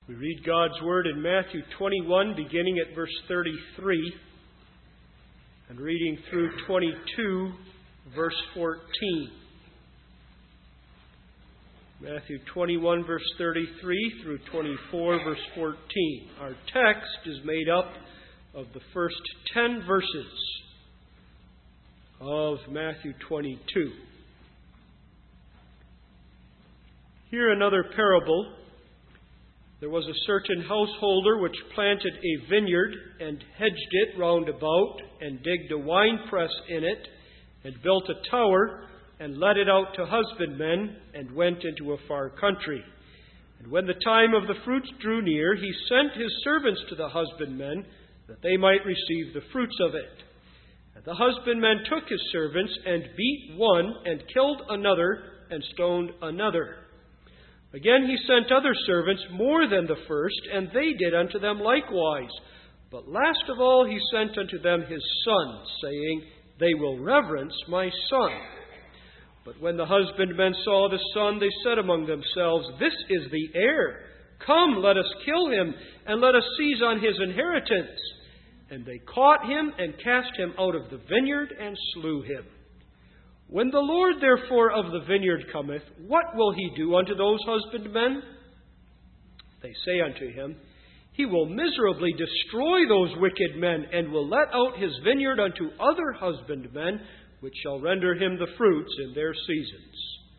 We read God's Word in Matthew 21, beginning at verse 33, and reading through 22, verse 14. Matthew 21, verse 33 through 24, verse 14. Our text is made up of the first 10 verses of Matthew 22. Here another parable. There was a certain householder which planted a vineyard and hedged it round about, and digged a winepress in it, and built a tower, and let it out to husbandmen, and went into a far country. And when the time of the fruits drew near, he sent his servants to the husbandmen, that they might receive the fruits of it. And the husbandmen took his servants, and beat one, and killed another, and stoned another. Again he sent other servants more than the first, and they did unto them likewise. But last of all he sent unto them his son, saying, They will reverence my son. But when the husbandmen saw the son, they said among themselves, This is the heir. Come, let us kill him, and let us seize on his inheritance. And they caught him, and cast him out of the vineyard, and slew him. When the Lord therefore of the vineyard cometh, what will he do unto those husbandmen? They say unto him, He will miserably destroy those wicked men, and will let out his vineyard unto other husbandmen, which shall render him the fruits in their seasons.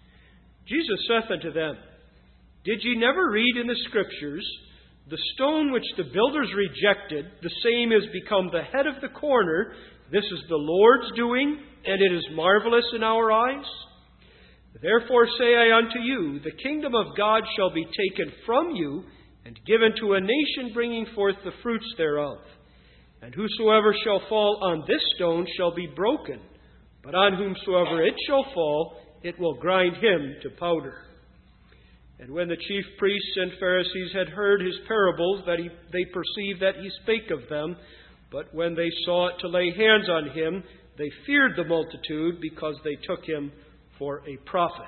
Jesus saith unto them, Did ye never read in the Scriptures, The stone which the builders rejected, the same is become the head of the corner. This is the Lord's doing, and it is marvelous in our eyes. Therefore say I unto you, the kingdom of God shall be taken from you, and given to a nation bringing forth the fruits thereof. And whosoever shall fall on this stone shall be broken, but on whomsoever it shall fall, it will grind him to powder. And when the chief priests and Pharisees had heard his parables, they perceived that he spake of them. But when they sought to lay hands on him, they feared the multitude, because they took him for a prophet.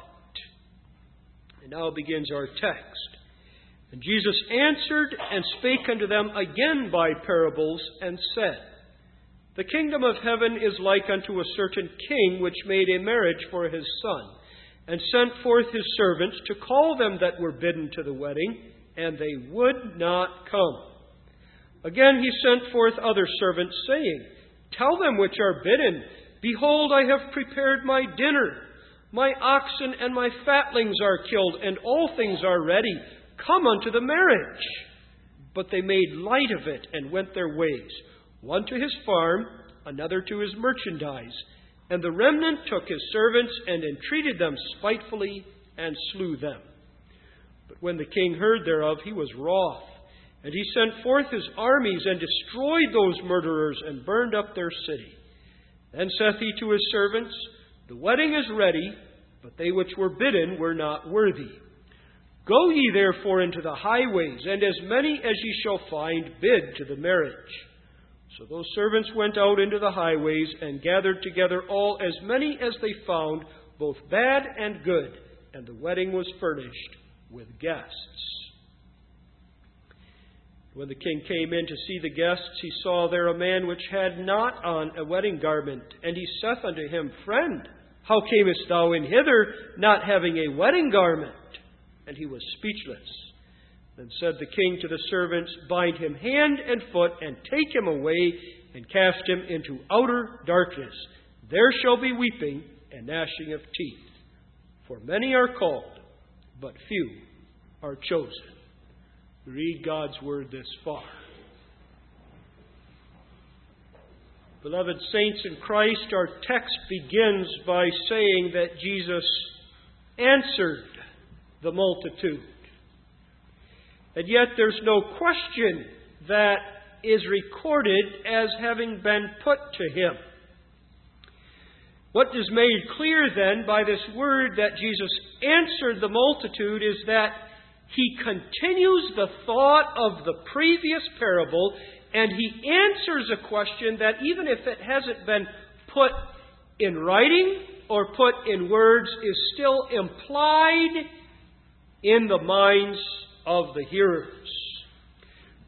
And now begins our text. And Jesus answered and spake unto them again by parables, and said, The kingdom of heaven is like unto a certain king, which made a marriage for his son, and sent forth his servants to call them that were bidden to the wedding, and they would not come. Again he sent forth other servants, saying, Tell them which are bidden, Behold, I have prepared my dinner. My oxen and my fatlings are killed, and all things are ready. Come unto the marriage. But they made light of it, and went their ways, one to his farm, another to his merchandise. And the remnant took his servants, and entreated them spitefully, and slew them. But when the king heard thereof, he was wroth. And he sent forth his armies, and destroyed those murderers, and burned up their city. Then saith he to his servants, The wedding is ready, but they which were bidden were not worthy. Go ye therefore into the highways, and as many as ye shall find, bid to the marriage. So those servants went out into the highways, and gathered together all as many as they found, both bad and good, and the wedding was furnished with guests. When the king came in to see the guests, he saw there a man which had not on a wedding garment. And he saith unto him, Friend, how camest thou in hither, not having a wedding garment? And he was speechless. Then said the king to the servants, Bind him hand and foot, and take him away, and cast him into outer darkness. There shall be weeping and gnashing of teeth. For many are called, but few are chosen. Read God's Word this far. Beloved saints in Christ, our text begins by saying that Jesus answered the multitude. And yet there's no question that is recorded as having been put to him. What is made clear then by this word that Jesus answered the multitude is that he continues the thought of the previous parable, and he answers a question that, even if it hasn't been put in writing or put in words, is still implied in the minds of the hearers.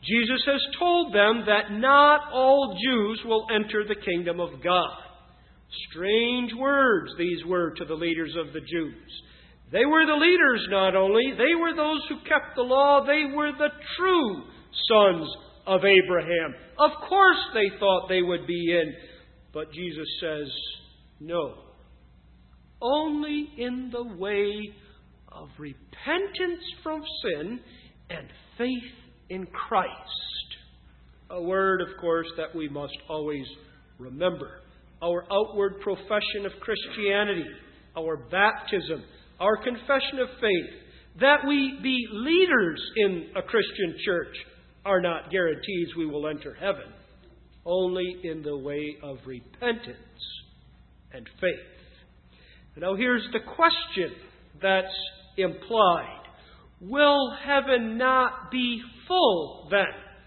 Jesus has told them that not all Jews will enter the kingdom of God. Strange words these were to the leaders of the Jews. They were the leaders not only, they were those who kept the law, they were the true sons of Abraham. Of course they thought they would be in, but Jesus says, no. Only in the way of repentance from sin and faith in Christ. A word, of course, that we must always remember. Our outward profession of Christianity, our baptism, our confession of faith, that we be leaders in a Christian church are not guarantees we will enter heaven. Only in the way of repentance and faith. Now here's the question that's implied. Will heaven not be full then?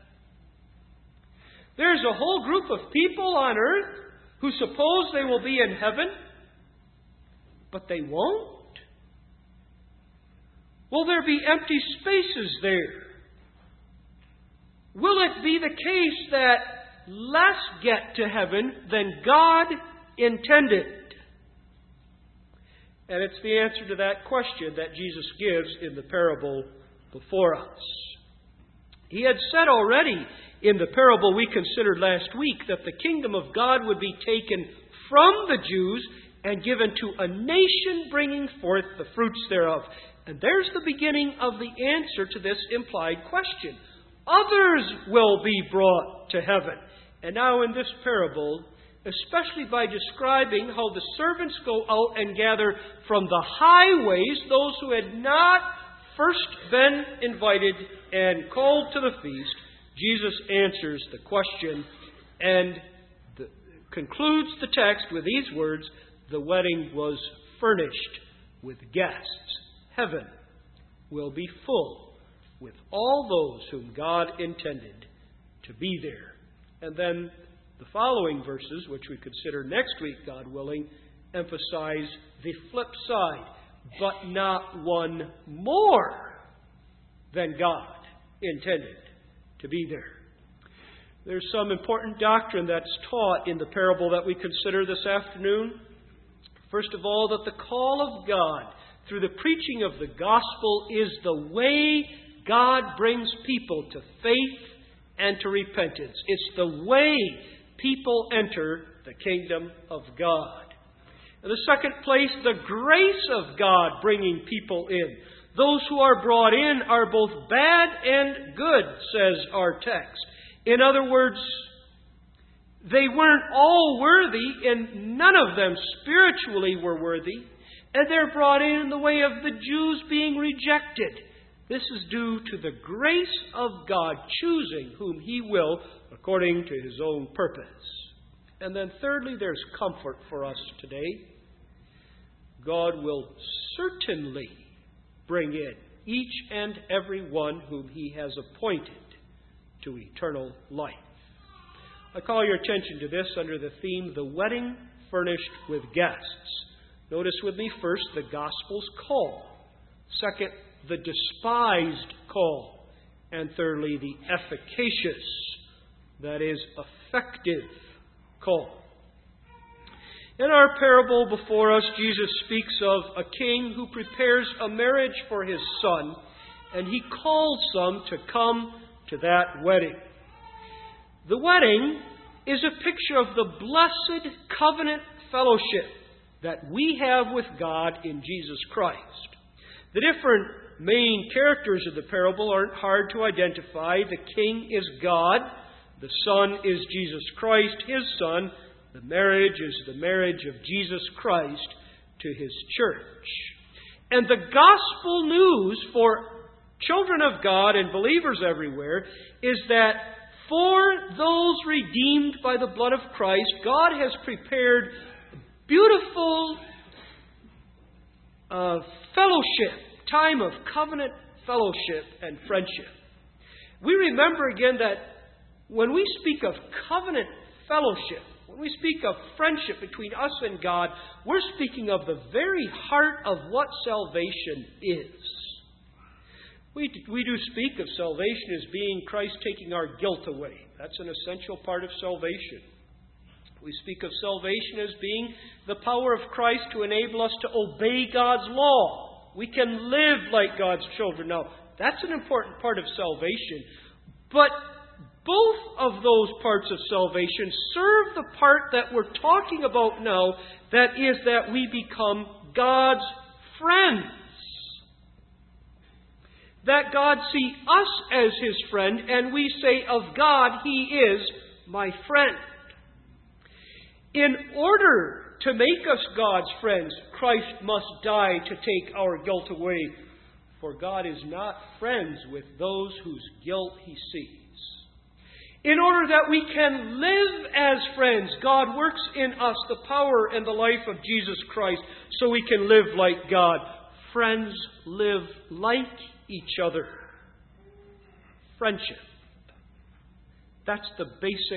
There's a whole group of people on earth who suppose they will be in heaven, but they won't. Will there be empty spaces there? Will it be the case that less get to heaven than God intended? And it's the answer to that question that Jesus gives in the parable before us. He had said already in the parable we considered last week that the kingdom of God would be taken from the Jews and given to a nation bringing forth the fruits thereof. And there's the beginning of the answer to this implied question. Others will be brought to heaven. And now in this parable, especially by describing how the servants go out and gather from the highways those who had not first been invited and called to the feast, Jesus answers the question and concludes the text with these words, the wedding was furnished with guests. Heaven will be full with all those whom God intended to be there. And then the following verses, which we consider next week, God willing, emphasize the flip side. But not one more than God intended to be there. There's some important doctrine that's taught in the parable that we consider this afternoon. First of all, that the call of God through the preaching of the gospel is the way God brings people to faith and to repentance. It's the way people enter the kingdom of God. In the second place, the grace of God bringing people in. Those who are brought in are both bad and good, says our text. In other words, they weren't all worthy, and none of them spiritually were worthy, and they're brought in the way of the Jews being rejected. This is due to the grace of God choosing whom He will according to His own purpose. And then thirdly, there's comfort for us today. God will certainly bring in each and every one whom He has appointed to eternal life. I call your attention to this under the theme, the wedding furnished with guests. Notice with me first the gospel's call. Second, the despised call. And thirdly, the efficacious, that is, effective call. In our parable before us, Jesus speaks of a king who prepares a marriage for his son, and he calls some to come to that wedding. The wedding is a picture of the blessed covenant fellowship that we have with God in Jesus Christ. The different main characters of the parable aren't hard to identify. The king is God. The son is Jesus Christ, His Son. The marriage is the marriage of Jesus Christ to His church. And the gospel news for children of God and believers everywhere is that for those redeemed by the blood of Christ, God has prepared beautiful fellowship, time of covenant fellowship and friendship. We remember again that when we speak of covenant fellowship, when we speak of friendship between us and God, we're speaking of the very heart of what salvation is. We do speak of salvation as being Christ taking our guilt away. That's an essential part of salvation. We speak of salvation as being the power of Christ to enable us to obey God's law. We can live like God's children. Now, that's an important part of salvation. But both of those parts of salvation serve the part that we're talking about now, that is that we become God's friends. That God see us as His friend, and we say of God, He is my friend. In order to make us God's friends, Christ must die to take our guilt away. For God is not friends with those whose guilt He sees. In order that we can live as friends, God works in us the power and the life of Jesus Christ so we can live like God. Friends live like each other. Friendship. That's the basic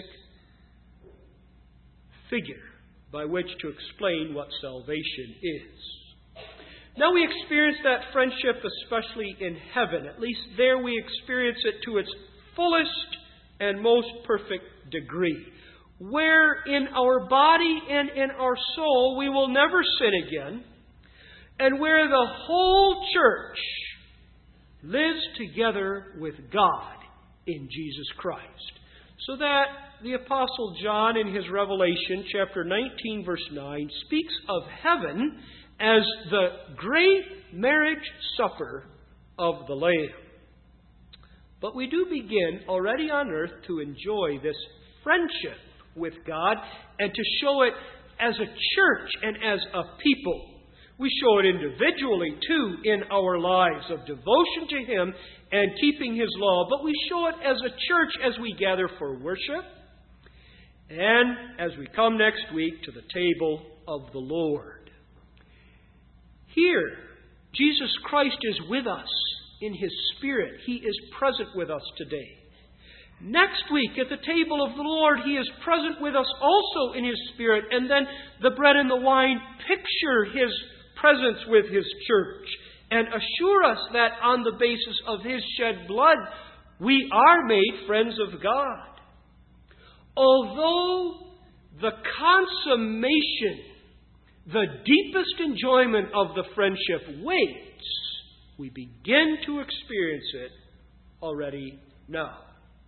figure by which to explain what salvation is. Now we experience that friendship especially in heaven. At least there we experience it to its fullest and most perfect degree. Where in our body and in our soul we will never sin again, and where the whole church lives together with God in Jesus Christ. So that the Apostle John in his Revelation chapter 19 verse 9 speaks of heaven as the great marriage supper of the Lamb. But we do begin already on earth to enjoy this friendship with God and to show it as a church and as a people. We show it individually, too, in our lives of devotion to Him and keeping His law. But we show it as a church as we gather for worship and as we come next week to the table of the Lord. Here, Jesus Christ is with us in His Spirit. He is present with us today. Next week, at the table of the Lord, He is present with us also in His Spirit. And then the bread and the wine picture His presence with His church and assure us that on the basis of His shed blood, we are made friends of God. Although the consummation, the deepest enjoyment of the friendship waits, we begin to experience it already now.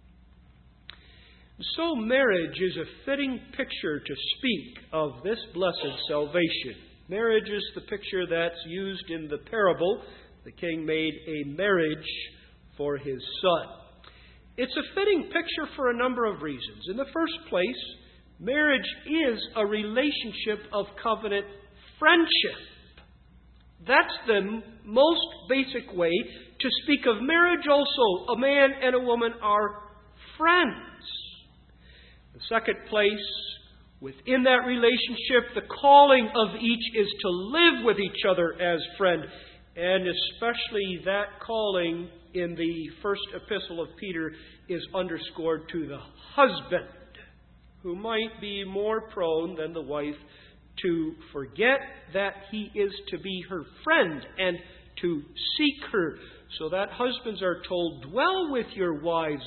So marriage is a fitting picture to speak of this blessed salvation. Marriage is the picture that's used in the parable. The king made a marriage for his son. It's a fitting picture for a number of reasons. In the first place, marriage is a relationship of covenant friendship. That's the most basic way to speak of marriage also. A man and a woman are friends. The second place, within that relationship, the calling of each is to live with each other as friend. And especially that calling in the first epistle of Peter is underscored to the husband, who might be more prone than the wife to forget that he is to be her friend and to seek her. So that husbands are told, dwell with your wives,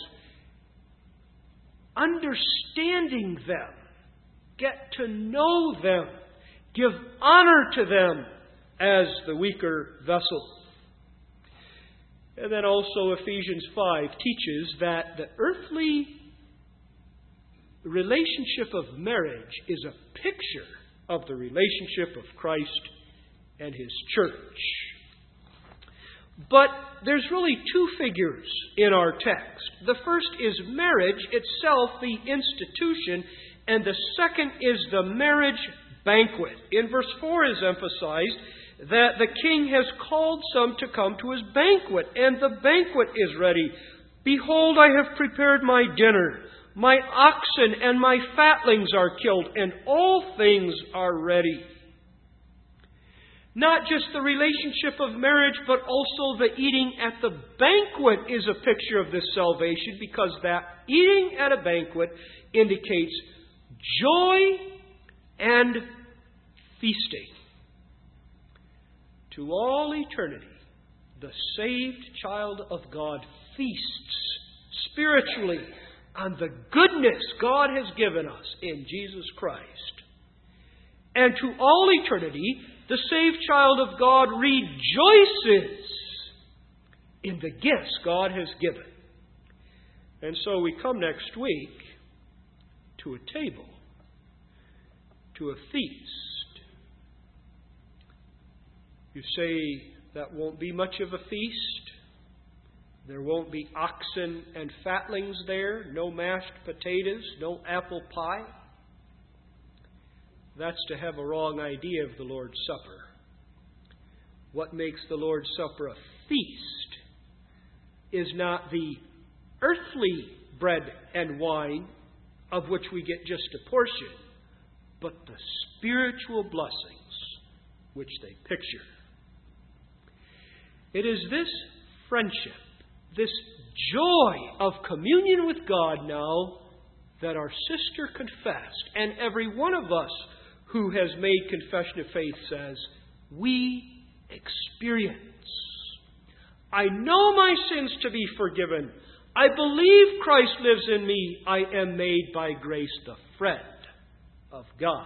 understanding them, get to know them, give honor to them as the weaker vessel. And then also Ephesians 5 teaches that the earthly relationship of marriage is a picture of the relationship of Christ and His church. But there's really two figures in our text. The first is marriage itself, the institution, and the second is the marriage banquet. In verse 4 is emphasized that the king has called some to come to his banquet, and the banquet is ready. Behold, I have prepared my dinner. My oxen and my fatlings are killed, and all things are ready. Not just the relationship of marriage, but also the eating at the banquet is a picture of this salvation, because that eating at a banquet indicates joy and feasting. To all eternity, the saved child of God feasts spiritually on the goodness God has given us in Jesus Christ. And to all eternity, the saved child of God rejoices in the gifts God has given. And so we come next week to a table, to a feast. You say that won't be much of a feast. There won't be oxen and fatlings there, no mashed potatoes, no apple pie. That's to have a wrong idea of the Lord's Supper. What makes the Lord's Supper a feast is not the earthly bread and wine of which we get just a portion, but the spiritual blessings which they picture. It is this friendship, this joy of communion with God now that our sister confessed, and every one of us who has made confession of faith says, we experience. I know my sins to be forgiven. I believe Christ lives in me. I am made by grace the friend of God.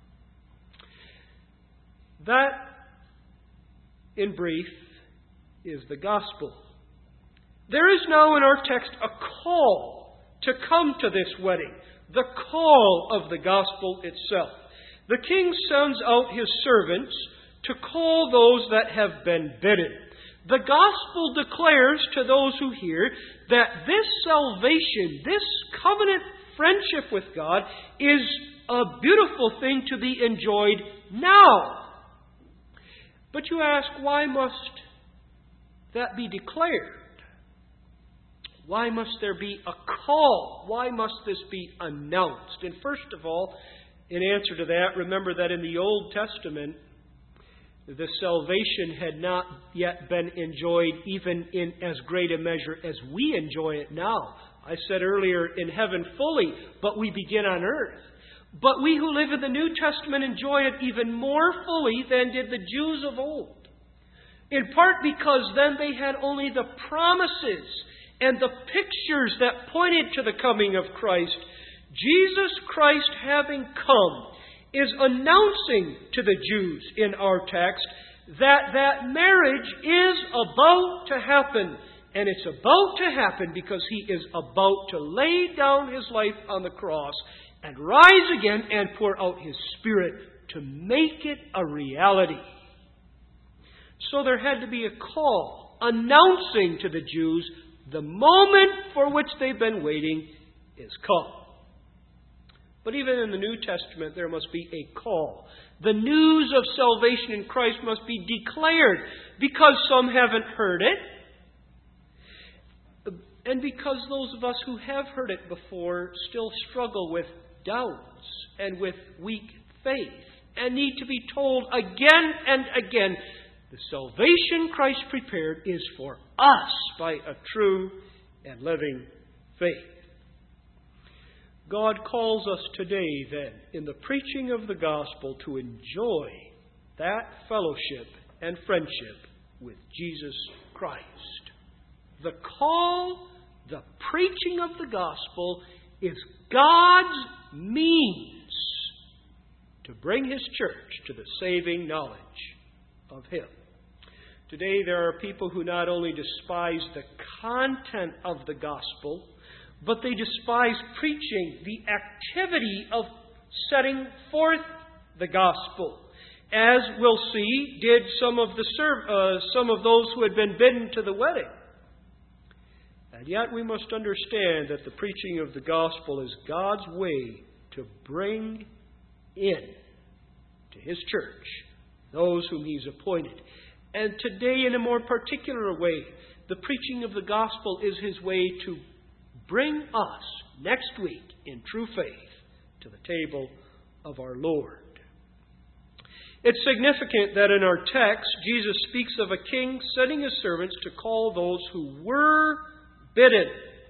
That, in brief, is the gospel. There is now in our text a call to come to this wedding, the call of the gospel itself. The king sends out his servants to call those that have been bidden. The gospel declares to those who hear that this salvation, this covenant friendship with God, is a beautiful thing to be enjoyed now. But you ask, why must that be declared? Why must there be a call? Why must this be announced? And first of all, in answer to that, remember that in the Old Testament, the salvation had not yet been enjoyed even in as great a measure as we enjoy it now. I said earlier, in heaven fully, but we begin on earth. But we who live in the New Testament enjoy it even more fully than did the Jews of old. In part because then they had only the promises and the pictures that pointed to the coming of Christ. Jesus Christ, having come, is announcing to the Jews in our text that marriage is about to happen. And it's about to happen because He is about to lay down His life on the cross and rise again and pour out His Spirit to make it a reality. So there had to be a call announcing to the Jews the moment for which they've been waiting is come. But even in the New Testament, there must be a call. The news of salvation in Christ must be declared because some haven't heard it, and because those of us who have heard it before still struggle with doubts and with weak faith and need to be told again and again, the salvation Christ prepared is for us by a true and living faith. God calls us today, then, in the preaching of the gospel to enjoy that fellowship and friendship with Jesus Christ. The call, the preaching of the gospel is God's means to bring His church to the saving knowledge of Him. Today there are people who not only despise the content of the gospel, but they despise preaching, the activity of setting forth the gospel. As we'll see, did some of those who had been bidden to the wedding. And yet we must understand that the preaching of the gospel is God's way to bring in to His church those whom He's appointed. And today, in a more particular way, the preaching of the gospel is His way to bring us next week in true faith to the table of our Lord. It's significant that in our text, Jesus speaks of a king sending his servants to call those who were bidden.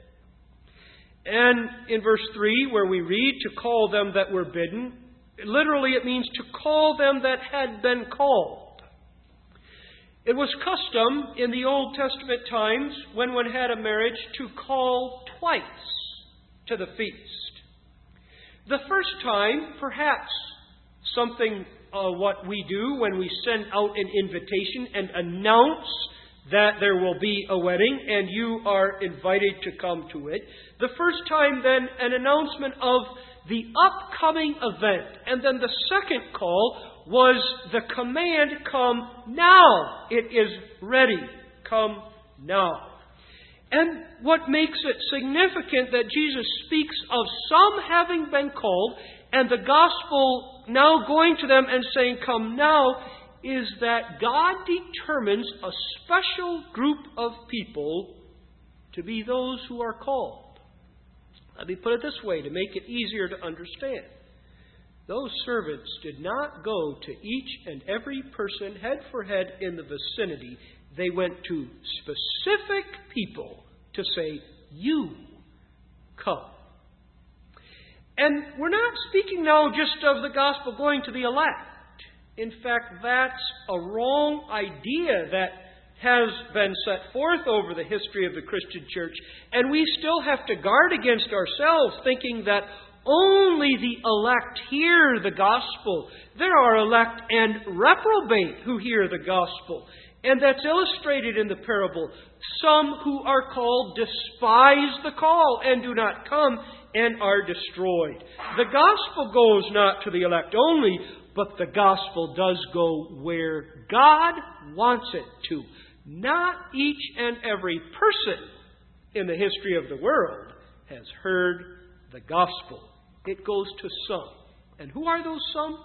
And in verse 3, where we read, to call them that were bidden, literally it means to call them that had been called. It was custom in the Old Testament times, when one had a marriage, to call twice to the feast. The first time, perhaps something what we do when we send out an invitation and announce that there will be a wedding and you are invited to come to it. The first time, then, an announcement of the upcoming event. And then the second call was the command, come now. It is ready. Come now. And what makes it significant that Jesus speaks of some having been called and the gospel now going to them and saying, come now, is that God determines a special group of people to be those who are called. Let me put it this way to make it easier to understand. Those servants did not go to each and every person head for head in the vicinity. They went to specific people to say, you come. And we're not speaking now just of the gospel going to the elect. In fact, that's a wrong idea that has been set forth over the history of the Christian church. And we still have to guard against ourselves thinking that only the elect hear the gospel. There are elect and reprobate who hear the gospel. And that's illustrated in the parable. Some who are called despise the call and do not come and are destroyed. The gospel goes not to the elect only, but the gospel does go where God wants it to. Not each and every person in the history of the world has heard the gospel. It goes to some. And who are those some?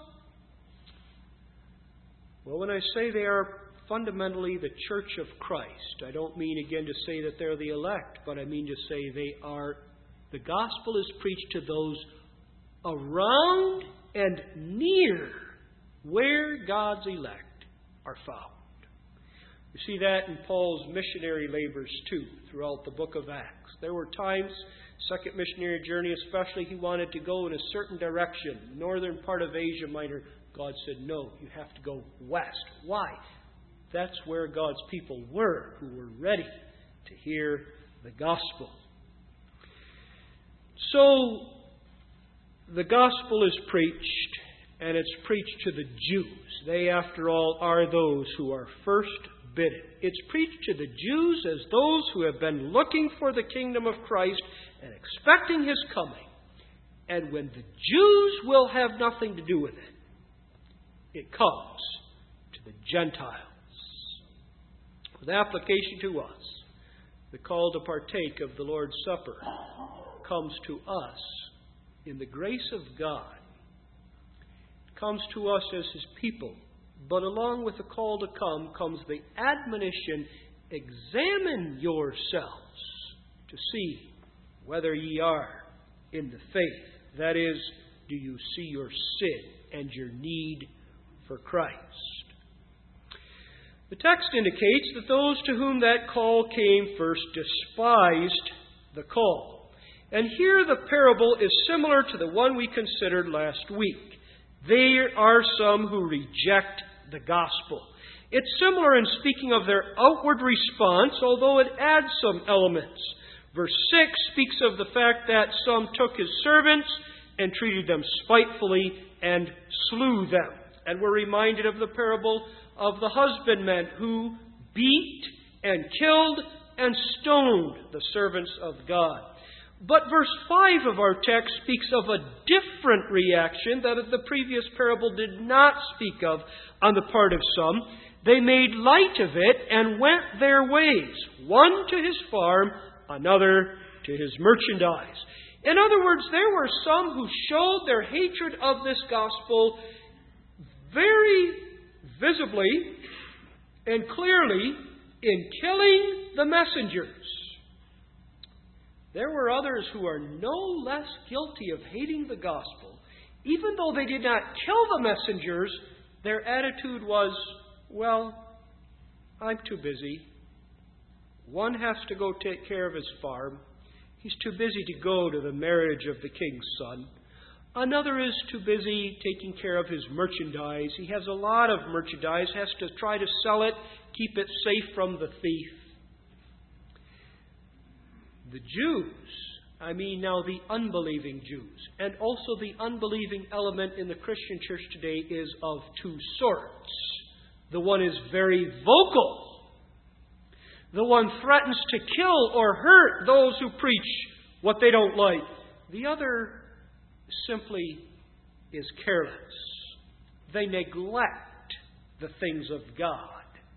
Well, when I say they are fundamentally the church of Christ, I don't mean again to say that they're the elect, but I mean to say they are, the gospel is preached to those around and near where God's elect are found. You see that in Paul's missionary labors too, throughout the book of Acts. There were times, second missionary journey especially, he wanted to go in a certain direction, northern part of Asia Minor. God said, no, you have to go west. Why? That's where God's people were, who were ready to hear the gospel. So, the gospel is preached, and it's preached to the Jews. They, after all, are those who are first bidden. It's preached to the Jews as those who have been looking for the kingdom of Christ and expecting His coming. And when the Jews will have nothing to do with it, it comes to the Gentiles. With application to us, the call to partake of the Lord's Supper comes to us in the grace of God. It comes to us as His people. But along with the call to come comes the admonition, examine yourselves to see whether ye are in the faith. That is, do you see your sin and your need for Christ? The text indicates that those to whom that call came first despised the call. And here the parable is similar to the one we considered last week. There are some who reject the gospel. It's similar in speaking of their outward response, although it adds some elements. Verse 6 speaks of the fact that some took His servants and treated them spitefully and slew them. And we're reminded of the parable of the husbandmen who beat and killed and stoned the servants of God. But verse 5 of our text speaks of a different reaction that the previous parable did not speak of on the part of some. They made light of it and went their ways, one to his farm, another to his merchandise. In other words, there were some who showed their hatred of this gospel very visibly and clearly in killing the messengers. There were others who are no less guilty of hating the gospel. Even though they did not kill the messengers, their attitude was, well, I'm too busy. One has to go take care of his farm. He's too busy to go to the marriage of the king's son. Another is too busy taking care of his merchandise. He has a lot of merchandise, has to try to sell it keep it safe from the thief. The Jews, now the unbelieving Jews, and also the unbelieving element in the Christian church today is of two sorts. The one is very vocal. The one threatens to kill or hurt those who preach what they don't like. The other simply is careless. They neglect the things of God.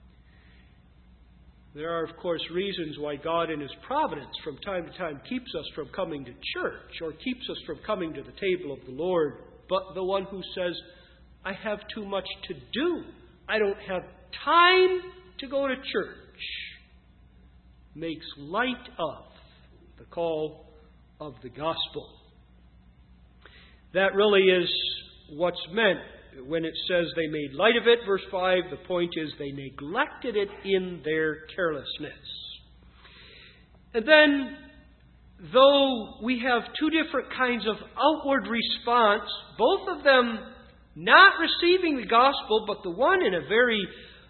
There are, of course, reasons why God in His providence from time to time keeps us from coming to church or keeps us from coming to the table of the Lord. But the one who says, I have too much to do, I don't have time to go to church, makes light of the call of the gospel. That really is what's meant when it says they made light of it. Verse 5, the point is they neglected it in their carelessness. And then, though we have two different kinds of outward response, both of them not receiving the gospel, but the one in a very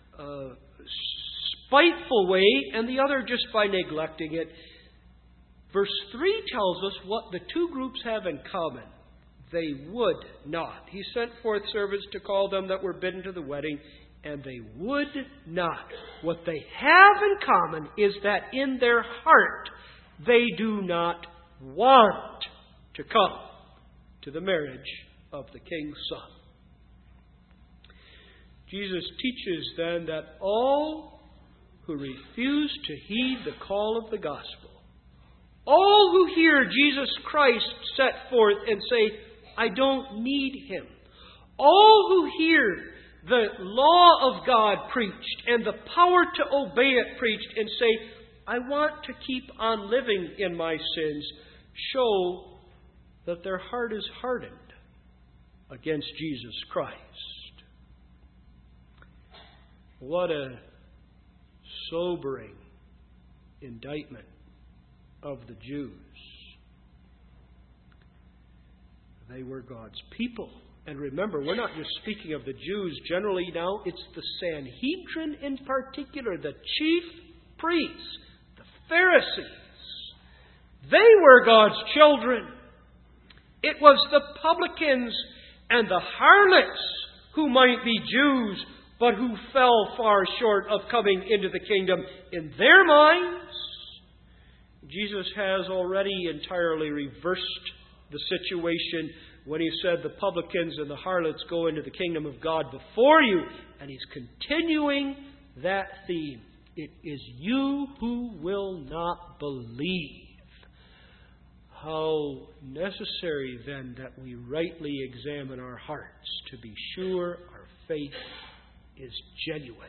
spiteful way, and the other just by neglecting it. Verse 3 tells us what the two groups have in common. They would not. He sent forth servants to call them that were bidden to the wedding, and they would not. What they have in common is that in their heart they do not want to come to the marriage of the King's Son. Jesus teaches then that all who refuse to heed the call of the gospel, all who hear Jesus Christ set forth and say, I don't need Him, all who hear the law of God preached and the power to obey it preached and say, I want to keep on living in my sins, show that their heart is hardened against Jesus Christ. What a sobering indictment of the Jews. They were God's people. And remember, we're not just speaking of the Jews generally now. It's the Sanhedrin in particular, the chief priests, the Pharisees. They were God's children. It was the publicans and the harlots who might be Jews, but who fell far short of coming into the kingdom in their minds. Jesus has already entirely reversed the situation when He said the publicans and the harlots go into the kingdom of God before you. And He's continuing that theme. It is you who will not believe. How necessary then that we rightly examine our hearts to be sure our faith is genuine.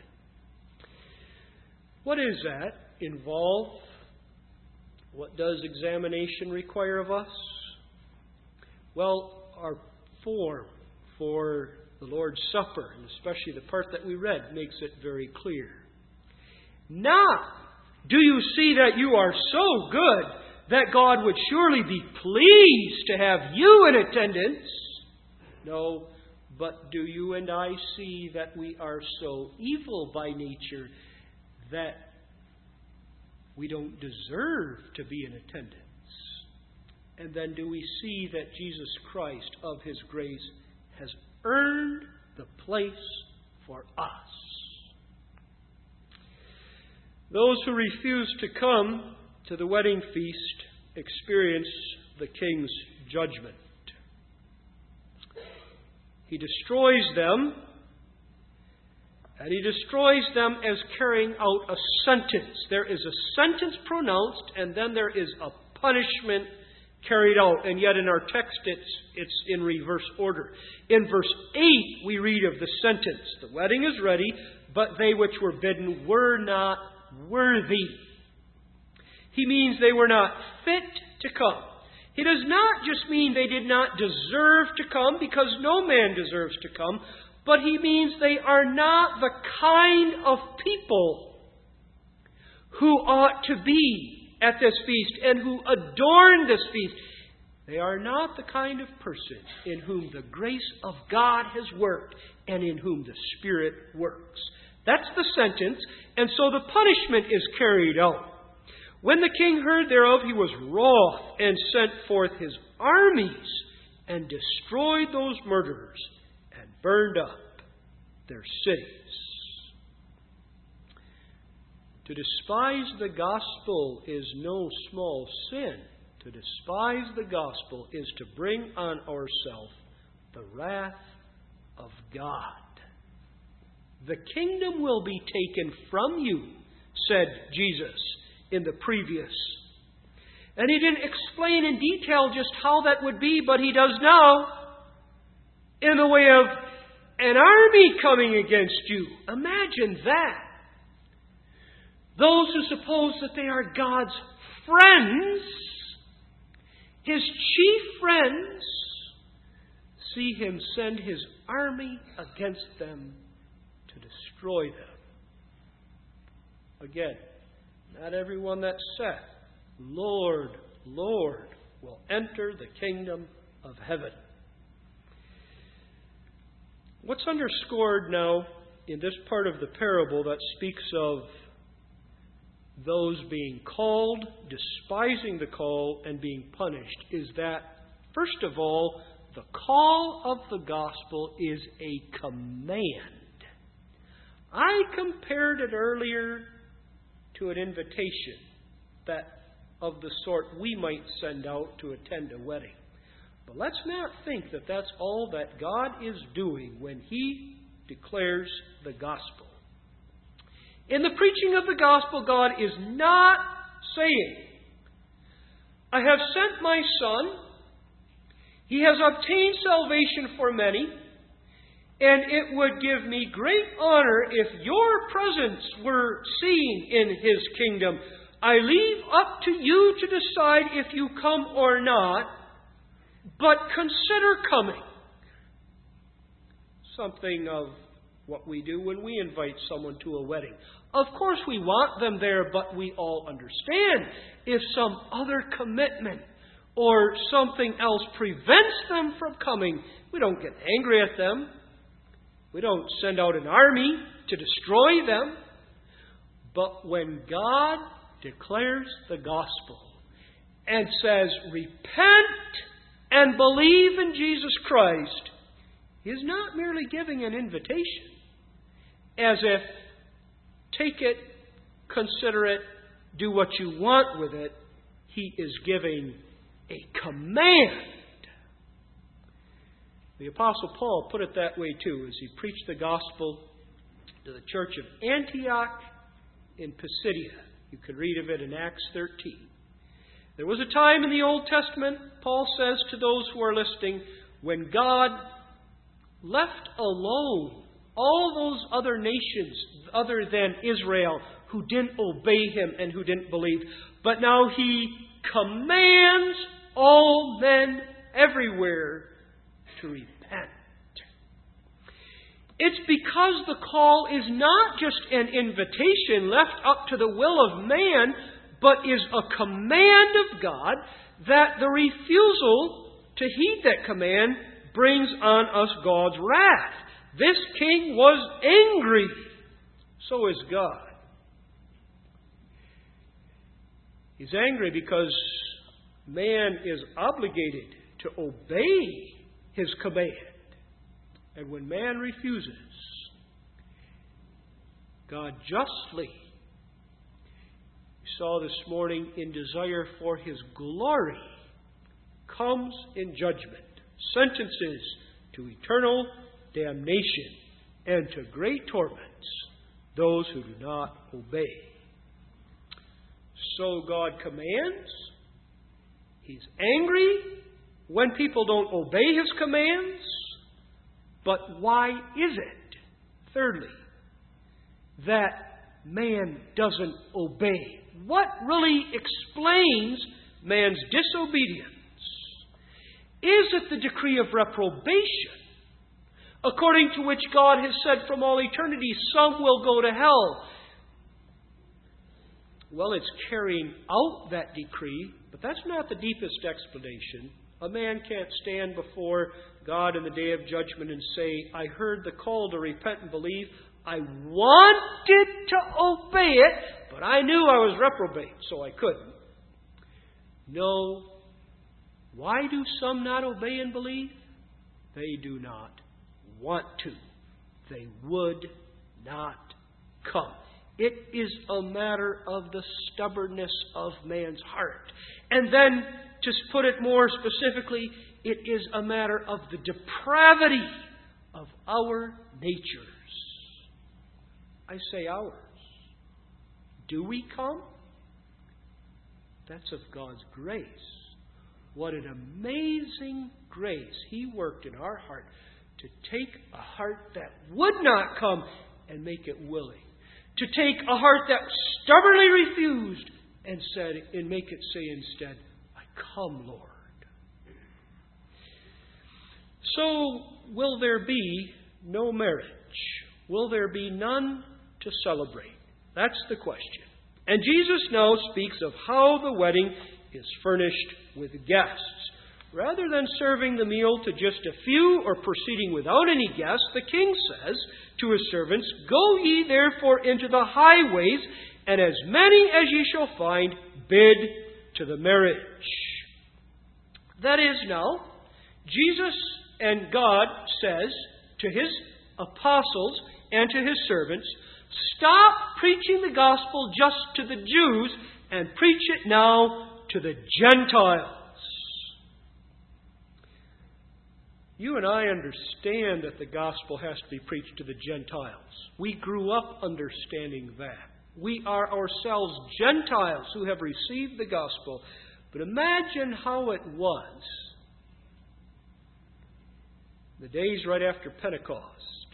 What is that involve? What does examination require of us? Well, our form for the Lord's Supper, and especially the part that we read, makes it very clear. Now, do you see that you are so good that God would surely be pleased to have you in attendance? No, but do you and I see that we are so evil by nature that we don't deserve to be in attendance? And then do we see that Jesus Christ, of His grace, has earned the place for us? Those who refuse to come to the wedding feast experience the King's judgment. He destroys them, and He destroys them as carrying out a sentence. There is a sentence pronounced, and then there is a punishment carried out. And yet in our text it's in reverse order. In verse 8 we read of the sentence. The wedding is ready, but they which were bidden were not worthy. He means they were not fit to come. He does not just mean they did not deserve to come, because no man deserves to come, but He means they are not the kind of people who ought to be at this feast and who adorn this feast. They are not the kind of person in whom the grace of God has worked and in whom the Spirit works. That's the sentence. And so the punishment is carried out. When the king heard thereof, he was wroth, and sent forth his armies, and destroyed those murderers, and burned up their cities. To despise the gospel is no small sin. To despise the gospel is to bring on ourselves the wrath of God. The kingdom will be taken from you, said Jesus in the previous. And he didn't explain in detail just how that would be, but he does now, in the way of an army coming against you. Imagine that. Those who suppose that they are God's friends, His chief friends, see Him send His army against them to destroy them. Again, not everyone that saith, Lord, Lord, will enter the kingdom of heaven. What's underscored now in this part of the parable that speaks of those being called, despising the call, and being punished is that, first of all, the call of the gospel is a command. I compared it earlier to an invitation that of the sort we might send out to attend a wedding. But let's not think that that's all that God is doing when He declares the gospel. In the preaching of the gospel, God is not saying, I have sent my Son, He has obtained salvation for many, and it would give me great honor if your presence were seen in His kingdom. I leave up to you to decide if you come or not, but consider coming. Something of what we do when we invite someone to a wedding. Of course we want them there, but we all understand if some other commitment or something else prevents them from coming, we don't get angry at them. We don't send out an army to destroy them. But when God declares the gospel and says, repent and believe in Jesus Christ, He is not merely giving an invitation as if, take it, consider it, do what you want with it. He is giving a command. The Apostle Paul put it that way too as he preached the gospel to the church of Antioch in Pisidia. You can read of it in Acts 13. There was a time in the Old Testament, Paul says to those who are listening, when God left alone all those other nations other than Israel who didn't obey Him and who didn't believe. But now He commands all men everywhere to repent. It's because the call is not just an invitation left up to the will of man, but is a command of God, that the refusal to heed that command brings on us God's wrath. This king was angry. So is God. He's angry because man is obligated to obey His command. And when man refuses, God justly, we saw this morning, in desire for His glory, comes in judgment, sentences to eternal damnation and to great torments those who do not obey. So God commands. He's angry when people don't obey His commands. But why is it, thirdly, that man doesn't obey? What really explains man's disobedience? Is it the decree of reprobation, according to which God has said from all eternity, some will go to hell? Well, it's carrying out that decree, but that's not the deepest explanation. A man can't stand before God in the day of judgment and say, I heard the call to repent and believe. I wanted to obey it, but I knew I was reprobate, so I couldn't. No. Why do some not obey and believe? They do not want to. They would not come. It is a matter of the stubbornness of man's heart. And then, to put it more specifically, it is a matter of the depravity of our natures. I say ours. Do we come? That's of God's grace. What an amazing grace He worked in our heart to take a heart that would not come and make it willing. To take a heart that stubbornly refused and make it say instead, I come, Lord. So, will there be no marriage? Will there be none to celebrate? That's the question. And Jesus now speaks of how the wedding is furnished with guests. Rather than serving the meal to just a few or proceeding without any guests, the king says to his servants, Go ye therefore into the highways, and as many as ye shall find, bid to the marriage. That is now, Jesus and God says to His apostles and to His servants, stop preaching the gospel just to the Jews and preach it now to the Gentiles. You and I understand that the gospel has to be preached to the Gentiles. We grew up understanding that. We are ourselves Gentiles who have received the gospel. But imagine how it was the days right after Pentecost.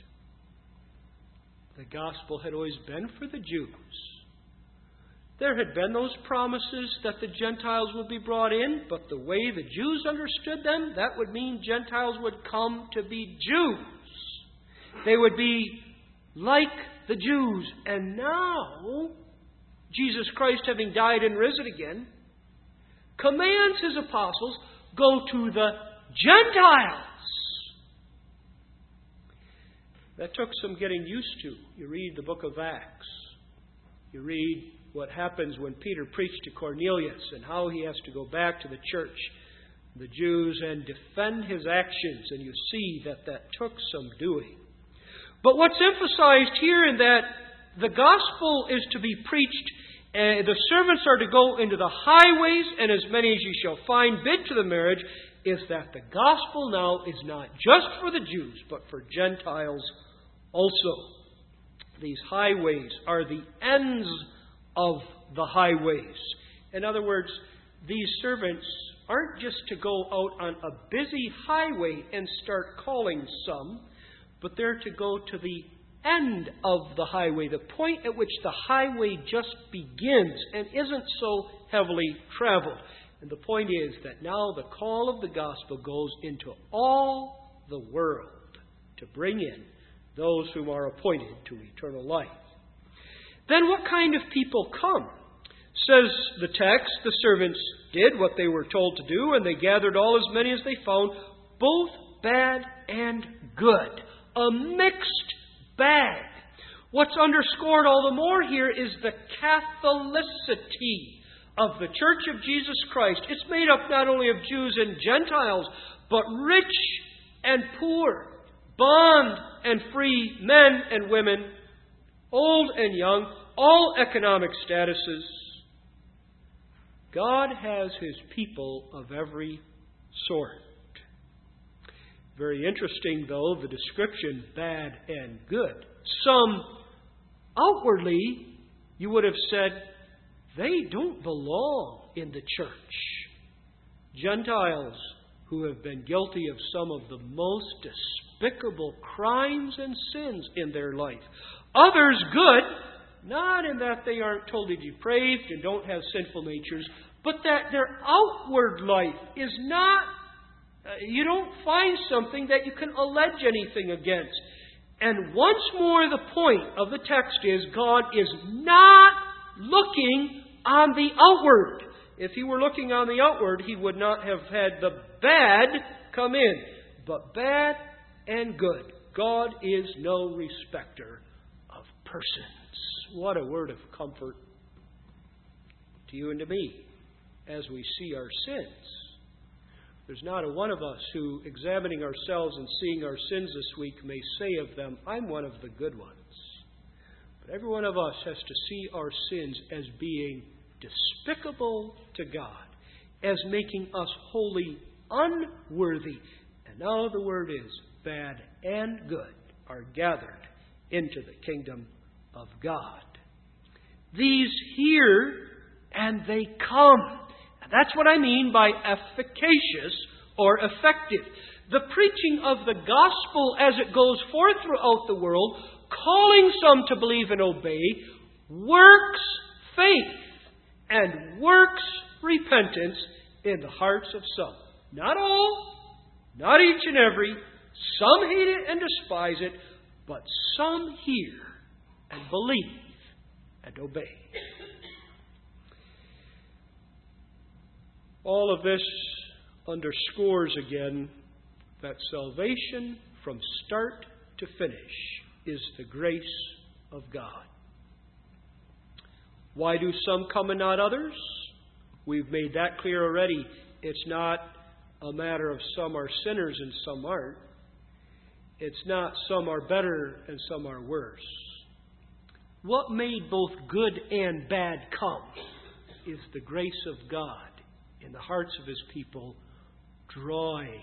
The gospel had always been for the Jews. There had been those promises that the Gentiles would be brought in, but the way the Jews understood them, that would mean Gentiles would come to be Jews. They would be like the Jews. And now, Jesus Christ, having died and risen again, commands His apostles, go to the Gentiles. That took some getting used to. You read the book of Acts. You read what happens when Peter preached to Cornelius and how he has to go back to the church, the Jews, and defend his actions. And you see that took some doing. But what's emphasized here in that the gospel is to be preached, and the servants are to go into the highways, and as many as ye shall find, bid to the marriage, is that the gospel now is not just for the Jews, but for Gentiles also. These highways are the ends of the highways. In other words, these servants aren't just to go out on a busy highway and start calling some, but they're to go to the end of the highway, the point at which the highway just begins and isn't so heavily traveled. And the point is that now the call of the gospel goes into all the world to bring in those whom are appointed to eternal life. Then what kind of people come? Says the text, the servants did what they were told to do, and they gathered all as many as they found, both bad and good. A mixed bag. What's underscored all the more here is the Catholicity of the Church of Jesus Christ. It's made up not only of Jews and Gentiles, but rich and poor, bond and free, men and women, old and young, all economic statuses. God has His people of every sort. Very interesting, though, the description, bad and good. Some, outwardly, you would have said, they don't belong in the church. Gentiles who have been guilty of some of the most despicable crimes and sins in their life. Others good, not in that they aren't totally depraved and don't have sinful natures, but that their outward life is not, you don't find something that you can allege anything against. And once more the point of the text is God is not looking on the outward. If He were looking on the outward, He would not have had the bad come in. But bad and good. God is no respecter persons. What a word of comfort to you and to me as we see our sins. There's not a one of us who, examining ourselves and seeing our sins this week, may say of them, I'm one of the good ones. But every one of us has to see our sins as being despicable to God, as making us wholly unworthy. And now the word is, bad and good are gathered into the kingdom of God. These hear and they come. And that's what I mean by efficacious or effective. The preaching of the gospel as it goes forth throughout the world, calling some to believe and obey, works faith and works repentance in the hearts of some. Not all, not each and every. Some hate it and despise it, but some hear and believe and obey. All of this underscores again that salvation from start to finish is the grace of God. Why do some come and not others? We've made that clear already. It's not a matter of some are sinners and some aren't. It's not some are better and some are worse. What made both good and bad come is the grace of God in the hearts of His people, drawing.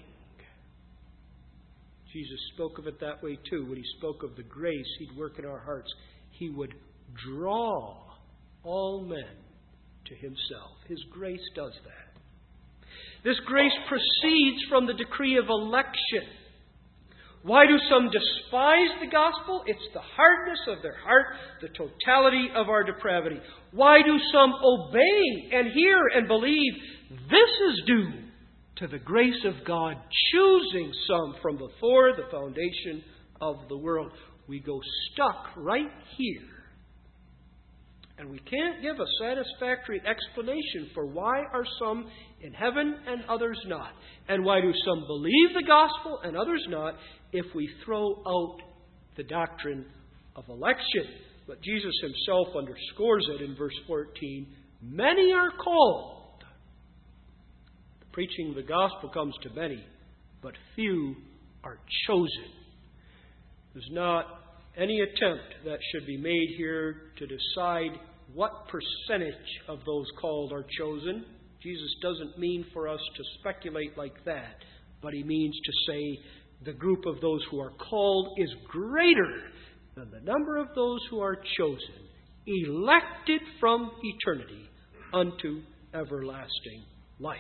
Jesus spoke of it that way too. When He spoke of the grace He'd work in our hearts, He would draw all men to Himself. His grace does that. This grace proceeds from the decree of election. Why do some despise the gospel? It's the hardness of their heart, the totality of our depravity. Why do some obey and hear and believe? This is due to the grace of God choosing some from before the foundation of the world. We go stuck right here. And we can't give a satisfactory explanation for why are some in heaven and others not. And why do some believe the gospel and others not if we throw out the doctrine of election. But Jesus Himself underscores it in verse 14. Many are called. The preaching of the gospel comes to many, but few are chosen. There's not any attempt that should be made here to decide what percentage of those called are chosen. Jesus doesn't mean for us to speculate like that, but He means to say the group of those who are called is greater than the number of those who are chosen, elected from eternity unto everlasting life.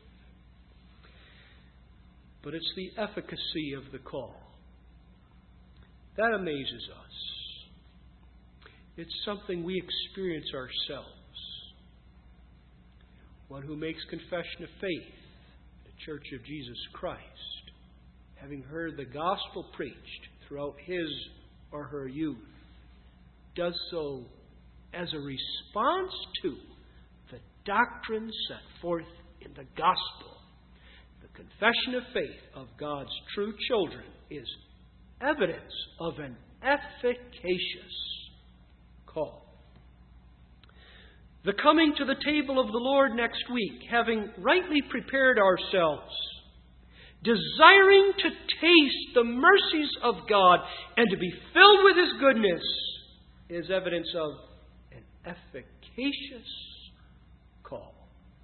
But it's the efficacy of the call that amazes us. It's something we experience ourselves. One who makes confession of faith in the Church of Jesus Christ, having heard the gospel preached throughout his or her youth, does so as a response to the doctrine set forth in the gospel. The confession of faith of God's true children is evidence of an efficacious call. The coming to the table of the Lord next week, having rightly prepared ourselves, desiring to taste the mercies of God and to be filled with His goodness, is evidence of an efficacious call.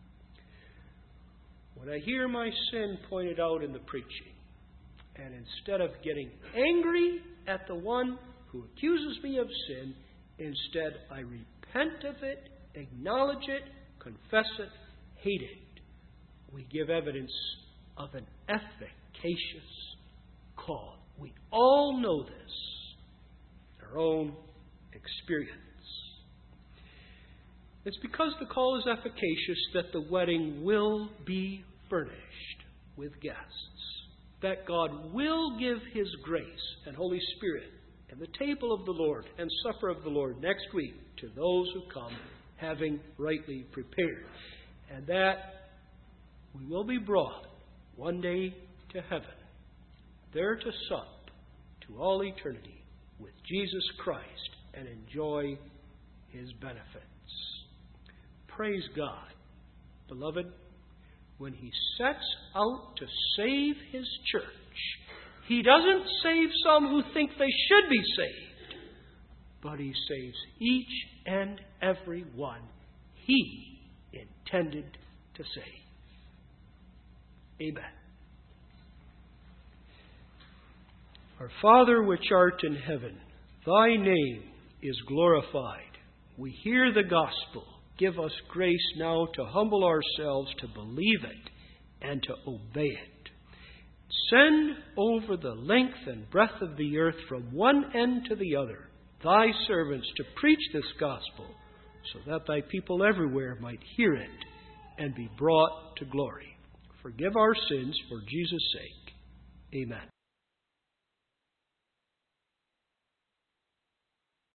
When I hear my sin pointed out in the preaching, and instead of getting angry at the one who accuses me of sin, instead I repent of it, acknowledge it, confess it, hate it, we give evidence of an efficacious call. We all know this in our own experience. It's because the call is efficacious that the wedding will be furnished with guests, that God will give His grace and Holy Spirit and the table of the Lord and supper of the Lord next week to those who come having rightly prepared, and that we will be brought one day to heaven, there to sup to all eternity with Jesus Christ and enjoy His benefits. Praise God. Beloved, when He sets out to save His church, He doesn't save some who think they should be saved, but He saves each and every one He intended to save. Amen. Our Father which art in heaven, Thy name is glorified. We hear the gospel. Give us grace now to humble ourselves, to believe it, and to obey it. Send over the length and breadth of the earth from one end to the other Thy servants to preach this gospel, so that Thy people everywhere might hear it and be brought to glory. Forgive our sins for Jesus' sake. Amen.